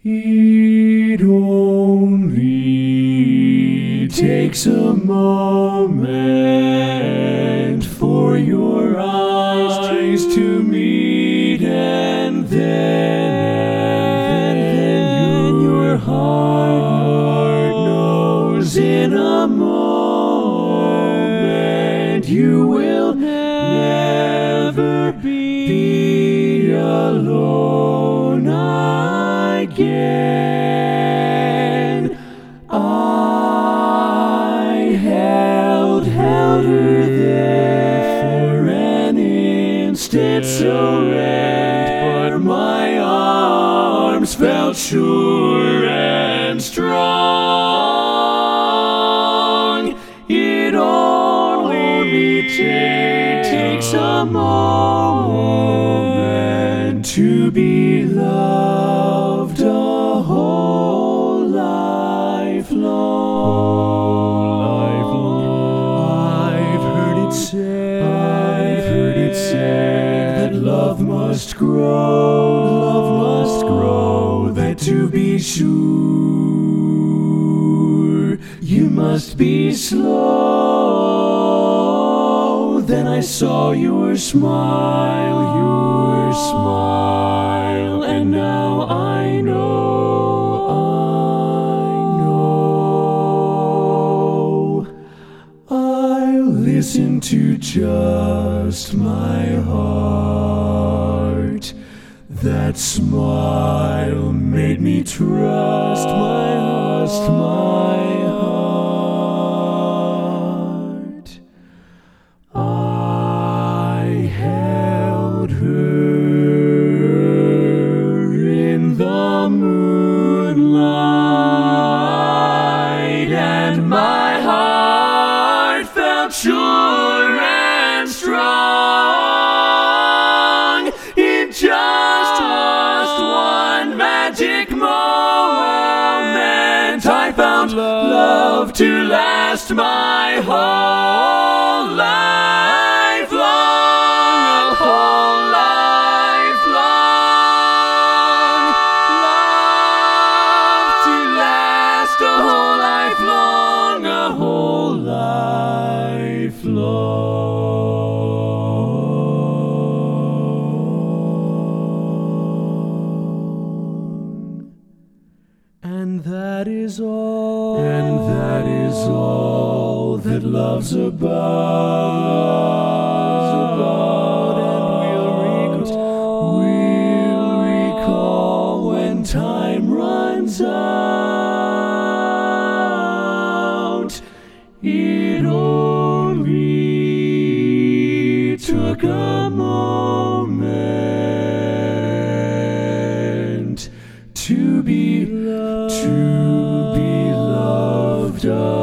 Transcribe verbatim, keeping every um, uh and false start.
It only takes a moment for your eyes to meet, and then, and then your heart knows in a moment you will never be alone again. I held, held her there for an instant so red, but my arms felt sure and strong. It only takes a moment to be loved a whole life long. I've heard it said, I've heard it said that love must grow, love must grow, that to be sure you must be slow. Then I saw your smile, your smile, and now I know, I know. I'll listen to just my heart. That smile made me trust my heart, my heart. I held her in the moonlight, and my heart felt sure and strong. In just one magic moment, I found love to last my whole life long, a whole life long. Love to last a whole life long, a whole life long. And that is all, and that is all that love's about, and we'll recall, we'll recall when time runs out. It only took a moment to be loved, to be loved.